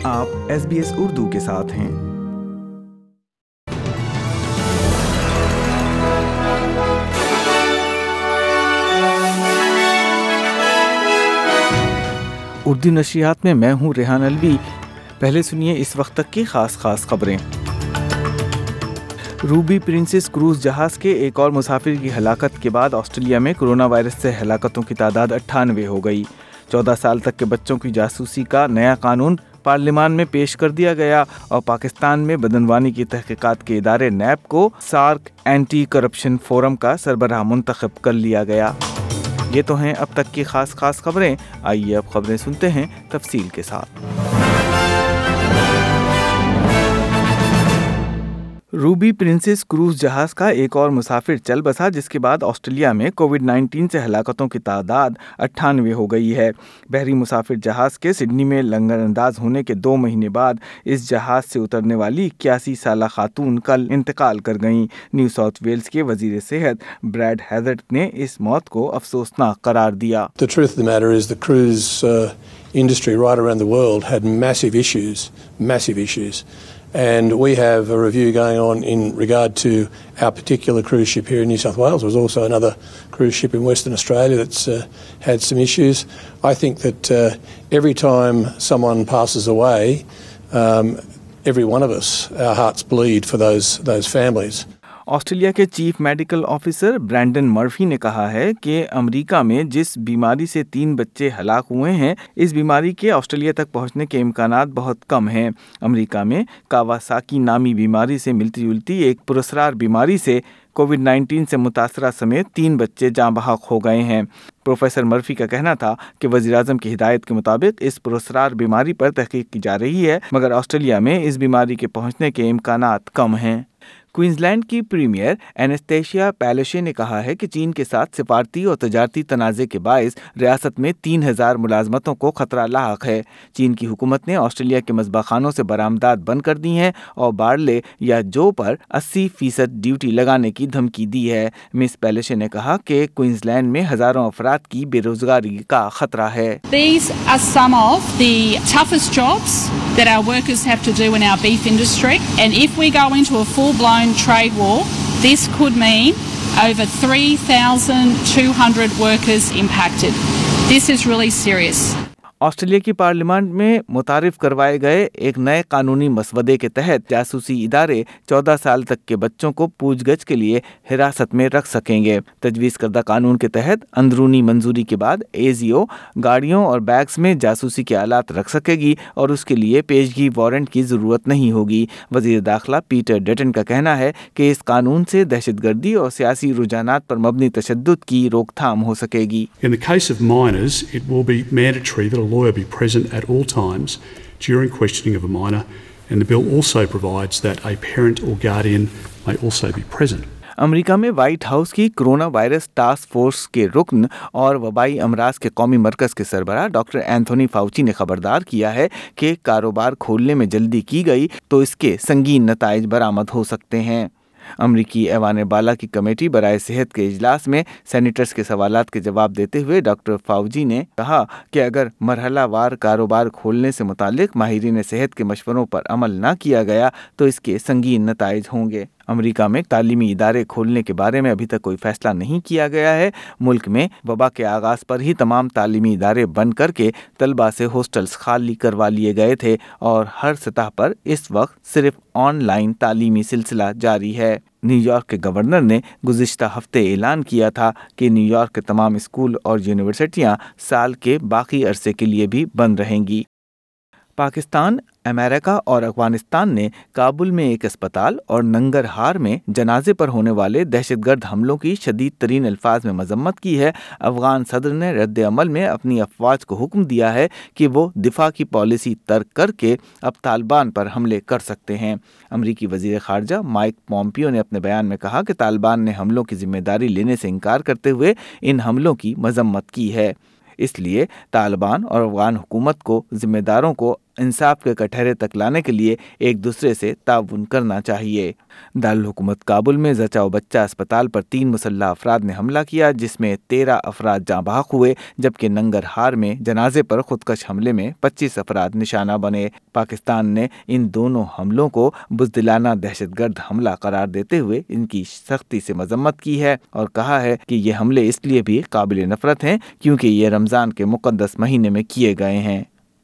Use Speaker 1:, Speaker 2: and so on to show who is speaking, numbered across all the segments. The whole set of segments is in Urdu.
Speaker 1: آپ SBS اردو کے ساتھ ہیں۔ اردو نشریات میں میں ہوں ریحان الوی۔ پہلے سنیے اس وقت تک کی خاص خبریں۔ روبی پرنسس کروز جہاز کے ایک اور مسافر کی ہلاکت کے بعد آسٹریلیا میں کرونا وائرس سے ہلاکتوں کی تعداد 98 ہو گئی۔ 14 سال تک کے بچوں کی جاسوسی کا نیا قانون پارلیمان میں پیش کر دیا گیا اور پاکستان میں بدعنوانی کی تحقیقات کے ادارے نیب کو سارک اینٹی کرپشن فورم کا سربراہ منتخب کر لیا گیا۔ یہ تو ہیں اب تک کی خاص خبریں۔ آئیے اب خبریں سنتے ہیں تفصیل کے ساتھ۔ روبی پرنسس کروز جہاز کا ایک اور مسافر چل بسا، جس کے بعد آسٹریلیا میں کووڈ-19 سے ہلاکتوں کی تعداد 98 ہو گئی ہے۔ بحری مسافر جہاز کے سڈنی میں لنگر انداز ہونے کے 2 مہینے بعد اس جہاز سے اترنے والی 81 سالہ خاتون کل انتقال کر گئیں۔ نیو ساؤتھ ویلز کے وزیر صحت بریڈ ہیزرٹ نے اس موت کو افسوسناک قرار دیا۔
Speaker 2: The truth of the matter is the cruise industry right around the world had massive issues. And we have a review going on in regard to our particular cruise ship here in New South Wales. There was also another cruise ship in Western Australia that's had some issues. I think that every time someone passes away, every one of us, our hearts bleed for those families.
Speaker 1: Australia کے chief medical officer Brendan Murphy نے کہا ہے کہ امریکہ میں جس بیماری سے 3 بچے ہلاک ہوئے ہیں، اس بیماری کے آسٹریلیا تک پہنچنے کے امکانات بہت کم ہیں۔ امریکہ میں کاواساکی نامی بیماری سے ملتی جلتی ایک پراسرار بیماری سے کووڈ-19 سے متاثرہ سمیت 3 بچے جاں بحق ہو گئے ہیں۔ پروفیسر مرفی کا کہنا تھا کہ وزیر اعظم کی ہدایت کے مطابق اس پراسرار بیماری پر تحقیق کی جا رہی ہے، مگر آسٹریلیا میں اس بیماری کے پہنچنے کے امکانات کم ہیں۔ کوئنزلینڈ کی پریمیئر اینستیشیا پیلوشے نے کہا ہے کہ چین کے ساتھ سفارتی اور تجارتی تنازع کے باعث ریاست میں 3000 ملازمتوں کو خطرہ لاحق ہے۔ چین کی حکومت نے آسٹریلیا کے مذبح خانوں سے برآمدات بند کر دی ہیں اور بارلے یا جو پر 80% ڈیوٹی لگانے کی دھمکی دی ہے۔ مس پیلوشے نے کہا کہ کوئنزلینڈ میں ہزاروں افراد کی بے روزگاری کا خطرہ ہے۔
Speaker 3: These are some of the toughest jobs that our workers have to do in our beef industry, and if we go into a full-blown trade war, this could mean over 3,200 workers impacted. This is really serious.
Speaker 1: Australia کی پارلیمان میں متعارف کروائے گئے ایک نئے قانونی مسودے کے تحت جاسوسی ادارے 14 سال تک کے بچوں کو پوچھ گچھ کے لیے حراست میں رکھ سکیں گے۔ تجویز کردہ قانون کے تحت اندرونی منظوری کے بعد ASIO گاڑیوں اور بیگز میں جاسوسی کے آلات رکھ سکے گی اور اس کے لیے پیشگی وارنٹ کی ضرورت نہیں ہوگی۔ وزیر داخلہ پیٹر ڈٹن کا کہنا ہے کہ اس قانون سے دہشت گردی اور سیاسی رجحانات پر مبنی تشدد کی روک تھام ہو سکے گی۔
Speaker 4: In the case of minors, it will be mandatory that a lawyer be present at all times during questioning of a minor, and the bill also provides that a parent or guardian may also be present.
Speaker 1: امریکہ میں وائٹ ہاؤس کی کرونا وائرس ٹاسک فورس کے رکن اور وبائی امراض کے قومی مرکز کے سربراہ ڈاکٹر اینتھونی فاؤچی نے خبردار کیا ہے کہ کاروبار کھولنے میں جلدی کی گئی تو اس کے سنگین نتائج برآمد ہو سکتے ہیں۔ امریکی ایوان بالا کی کمیٹی برائے صحت کے اجلاس میں سینیٹرز کے سوالات کے جواب دیتے ہوئے ڈاکٹر فاؤچی نے کہا کہ اگر مرحلہ وار کاروبار کھولنے سے متعلق ماہرین صحت کے مشوروں پر عمل نہ کیا گیا تو اس کے سنگین نتائج ہوں گے۔ امریکہ میں تعلیمی ادارے کھولنے کے بارے میں ابھی تک کوئی فیصلہ نہیں کیا گیا ہے۔ ملک میں وبا کے آغاز پر ہی تمام تعلیمی ادارے بند کر کے طلباء سے ہاسٹلز خالی کروا لیے گئے تھے اور ہر سطح پر اس وقت صرف آن لائن تعلیمی سلسلہ جاری ہے۔ نیو یارک کے گورنر نے گزشتہ ہفتے اعلان کیا تھا کہ نیو یارک کے تمام اسکول اور یونیورسٹیاں سال کے باقی عرصے کے لیے بھی بند رہیں گی۔ پاکستان، امریکہ اور افغانستان نے کابل میں ایک اسپتال اور ننگرہار میں جنازے پر ہونے والے دہشت گرد حملوں کی شدید ترین الفاظ میں مذمت کی ہے۔ افغان صدر نے رد عمل میں اپنی افواج کو حکم دیا ہے کہ وہ دفاع کی پالیسی ترک کر کے اب طالبان پر حملے کر سکتے ہیں۔ امریکی وزیر خارجہ مائک پومپیو نے اپنے بیان میں کہا کہ طالبان نے حملوں کی ذمہ داری لینے سے انکار کرتے ہوئے ان حملوں کی مذمت کی ہے۔ اس لیے طالبان اور افغان حکومت کو ذمہ داروں کو इंसाफ के कटहरे तक लाने के लिए एक दूसरे से ताउन करना चाहिए। दारुल हुकूमत काबुल में जचा व बच्चा अस्पताल पर 3 मुसल्लह अफराद ने हमला किया, जिसमें 13 अफराद जाँ बहक हुए, जबकि नंगरहार में जनाजे पर खुदकश हमले में 25 अफराद निशाना बने। पाकिस्तान ने इन दोनों हमलों को बुज़दिलाना दहशतगर्द हमला करार देते हुए इनकी सख्ती से मजम्मत की है और कहा है कि ये हमले इसलिए भी काबिल नफरत हैं क्योंकि ये रमज़ान के मुक़द्दस महीने में किए गए हैं।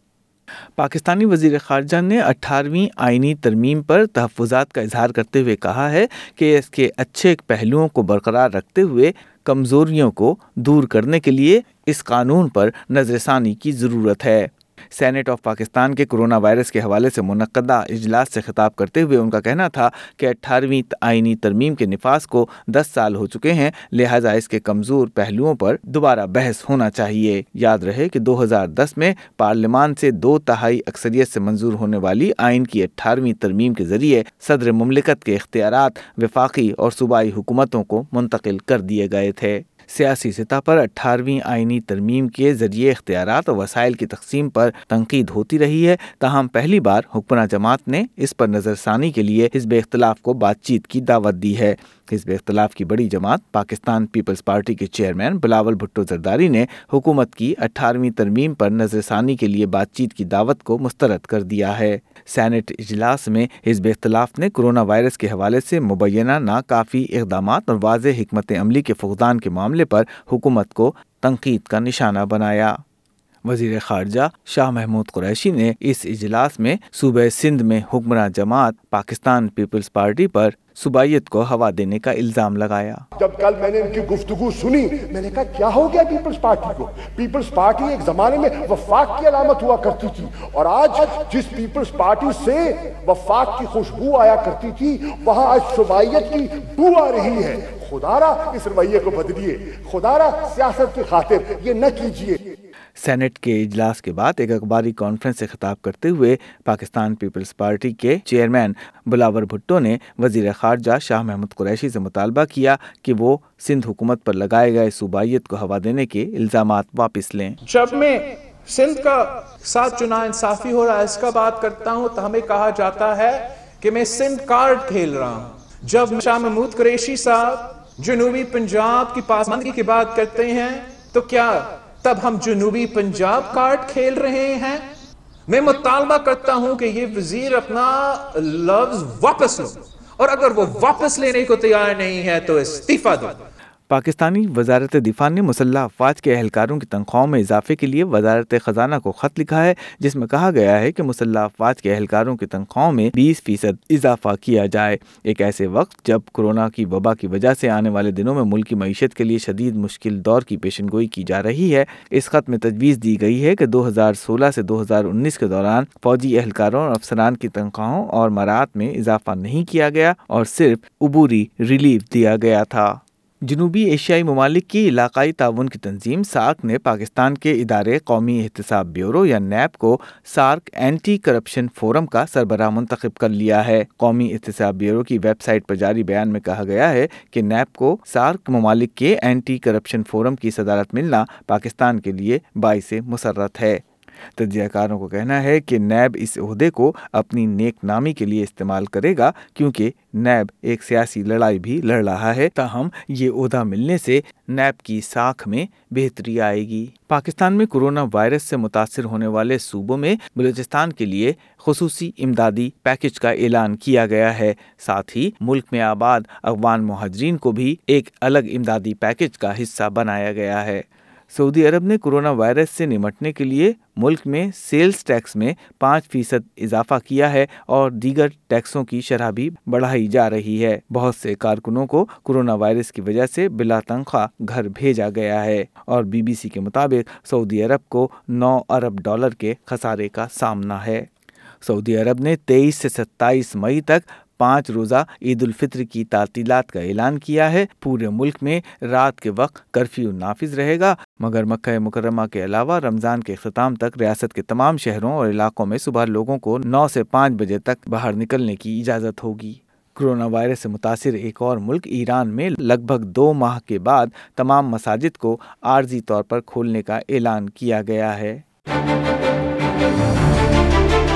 Speaker 1: पाकिस्तानी वज़ीर ख़ारजा ने 18वीं आईनी तरमीम पर तहफ़्फ़ुज़ात का इजहार करते हुए कहा है कि इसके अच्छे पहलुओं को बरकरार रखते हुए कमज़ोरियों को दूर करने के लिए इस कानून पर नज़रसानी की ज़रूरत है। सेनेट ऑफ पाकिस्तान के कोरोना वायरस के हवाले से मुनक्कदा इजलास से खिताब करते हुए उनका कहना था कि 18वीं आईनी तरमीम के निफाज को 10 साल हो चुके हैं, लिहाजा इसके कमज़ोर पहलुओं पर दोबारा बहस होना चाहिए। याद रहे कि 2010 में पार्लियामान से 2/3 अक्सरियत से मंजूर होने वाली आइन की 18वीं तरमीम के ज़रिए सदर मुमलिकत के इख्तियारात वफाकी और सूबाई हुकूमतों को मुंतकिल कर दिए गए थे। सियासी सतह पर 18वीं आईनी तरमीम के ज़रिए इख्तियारात और वसाइल की तकसीम पर तनकीद होती रही है, ताहम पहली बार हुक्मरां जमात ने इस पर नज़रसानी के लिए हिज़्ब इख्तिलाफ को बातचीत की दावत दी है। हिज़्ब इख्तिलाफ की बड़ी जमात पाकिस्तान पीपल्स पार्टी के चेयरमैन बिलावल भुट्टो ज़रदारी ने हुकूमत की 18वीं तरमीम पर नज़रसानी के लिए बातचीत की दावत को मुस्तरद कर दिया है। सेनेट इजलास में हिज़्ब इख्तिलाफ ने कोरोना वायरस के हवाले से मुबैना नाकाफ़ी इक़दामात और वाज़ेह हिकमत अमली के फुक़दान के मामले पर हुकूमत को तनकीद का निशाना बनाया। वज़ीर ख़ारजा शाह महमूद कुरैशी ने इस इजलास में सूबे सिंध में हुक्मरान जमात पाकिस्तान पीपल्स पार्टी पर सूबाइयत को हवा देने का इल्ज़ाम लगाया।
Speaker 5: जब कल मैंने इनकी गुफ्तगू सुनी, मैंने कहा क्या हो गया पीपल्स पार्टी को? पीपल्स पार्टी एक जमाने में वफाक की अलामत हुआ करती थी और आज जिस पीपल्स पार्टी से वफाक की खुशबू आया करती थी वहां आज सूबाइयत की बू आ रही है। खुदारा इस रवैये को बदलिए, खुदारा सियासत की खातिर ये न कीजिए।
Speaker 1: सेनेट के इजलास के बाद एक अखबारी कॉन्फ्रेंस से खिताब करते हुए पाकिस्तान पीपल्स पार्टी के चेयरमैन बिलावल भुट्टो ने वज़ीर ख़ारजा शाह महमूद कुरैशी से मुतालबा किया कि वो सिंध हुकूमत पर लगाए गए सूबाइयत को हवा देने के इल्ज़ामात वापस लें।
Speaker 6: जब मैं सिंध का साथ चुनाव इंसाफी हो रहा है इसका बात करता हूँ तो हमें कहा जाता है कि मैं सिंध कार्ड खेल रहा हूँ। जब शाह महमूद कुरैशी साहब जनूबी पंजाब की पासमानगी की बात करते हैं तो क्या तब हम जनूबी पंजाब कार्ड खेल रहे हैं? मैं मुतालबा करता हूं कि ये वजीर अपना लफ्ज वापस लो और अगर वो वापस लेने को तैयार नहीं है तो इस्तीफा दो।
Speaker 1: पाकिस्तानी वजारत दिफा ने मुसल्लह अफवाज के एहलकारों की तनख्वाहों में इजाफे के लिए वजारत ख़जाना को ख़त लिखा है, जिसमें कहा गया है कि मुसल्लह अफवाज के एहलकारों की तनख्वाहों में 20% इजाफा किया जाए। एक ऐसे वक्त जब कोरोना की वबा की वजह से आने वाले दिनों में मुल्क की मईशत के लिए शदीद मुश्किल दौर की पेशनगोई की जा रही है, इस ख़त में तजवीज़ दी गई है कि 2016 से 2019 के दौरान फ़ौजी एहलकारों और अफसरान की तनख्वाहों और मरात में इजाफा नहीं किया गया और सिर्फ उबूरी रिलीफ दिया गया था। जनूबी एशियाई ममालिक की इलाकाई ताउन की तंजीम सार्क ने पाकिस्तान के इदारे कौमी एहतसाब ब्यूरो या नैब को सार्क एंटी करप्शन फोरम का सरबराह मुंतखब कर लिया है। कौमी एहतसाब ब्यूरो की वेबसाइट पर जारी बयान में कहा गया है कि नैब को सार्क ममालिक के एंटी करप्शन फोरम की सदारत मिलना पाकिस्तान के लिए बाइसे मुसर्रत है। तज्ज़ियाकारों को कहना है कि नैब इस ओहदे को अपनी नेक नामी के लिए इस्तेमाल करेगा क्योंकि नैब एक सियासी लड़ाई भी लड़ रहा है, ताहम ये ओहदा मिलने से नैब की साख में बेहतरी आएगी। पाकिस्तान में कोरोना वायरस से मुतासिर होने वाले सूबों में बलूचिस्तान के लिए खुसूसी इमदादी पैकेज का ऐलान किया गया है। साथ ही मुल्क में आबाद अफगान मुहाजिरीन को भी एक अलग इमदादी पैकेज का हिस्सा बनाया गया है। सऊदी अरब ने कोरोना वायरस से निपटने के लिए मुल्क में सेल्स टैक्स में 5% इजाफा किया है और दीगर टैक्सों की शरह भी बढ़ाई जा रही है। बहुत से कारकुनों को कोरोना वायरस की वजह से बिला तनख्वाह घर भेजा गया है और BBC के मुताबिक सऊदी अरब को $9 अरब के खसारे का सामना है। सऊदी अरब ने 23 से 27 मई तक 5 रोज़ा ईद उल फित्र की तातीलात का ऐलान किया है। पूरे मुल्क में रात के वक्त कर्फ्यू नाफिज रहेगा, मगर मक्का मुकर्रमा के अलावा रमज़ान के इख्तिताम तक रियासत के तमाम शहरों और इलाकों में सुबह लोगों को 9 से 5 बजे तक बाहर निकलने की इजाज़त होगी। कोरोना वायरस से मुतासिर एक और मुल्क ईरान में लगभग 2 माह के बाद तमाम मसाजिद को आर्जी तौर पर खोलने का ऐलान किया गया है।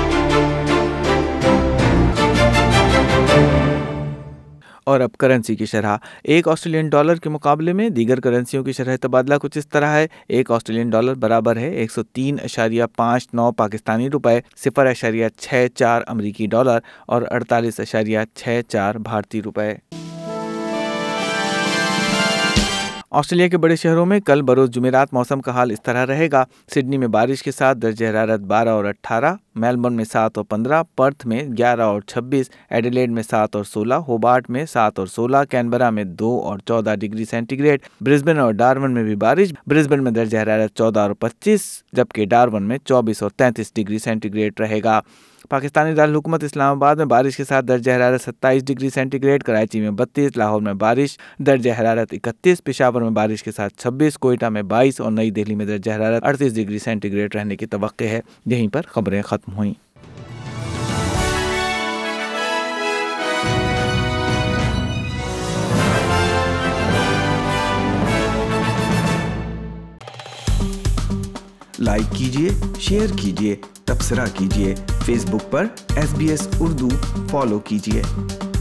Speaker 1: اور اب کرنسی کی شرح. ایک آسٹریلین ڈالر کے مقابلے میں دیگر کرنسیوں کی شرح تبادلہ کچھ اس طرح ہے. ایک آسٹریلین ڈالر برابر ہے 103.59 پاکستانی روپے، 0.64 امریکی ڈالر اور 48.64 بھارتی روپے. آسٹریلیا کے بڑے شہروں میں کل بروز جمعرات موسم کا حال اس طرح رہے گا. سڈنی میں بارش کے ساتھ درجہ حرارت 12 اور 18، میلبورن میں 7 اور 15، پرتھ میں 11 اور 26، ایڈیلیڈ میں 7 اور 16، ہوبارٹ میں 7 اور 16، کینبرا میں 2 اور 14 ڈگری سینٹی گریڈ. برسبن اور ڈارون میں بھی بارش، برسبن میں درجہ حرارت 14 اور 25، جبکہ ڈارون میں 24 اور 33 ڈگری سینٹی گریڈ رہے گا. پاکستانی دارالحکومت اسلام آباد میں بارش کے ساتھ درجہ حرارت 27 ڈگری سینٹی گریڈ، کراچی میں 32، لاہور میں بارش درجہ حرارت 31، پشاور میں بارش کے ساتھ 26، کوئٹہ میں 22 اور نئی دہلی میں درجہ حرارت 38 ڈگری سینٹی گریڈ رہنے کی توقع ہے. یہیں پر خبریں ختم ہوئیں. لائک کیجیے، شیئر کیجیے، تبصرہ کیجیے. فیس بک پر SBS اردو فالو کیجیے.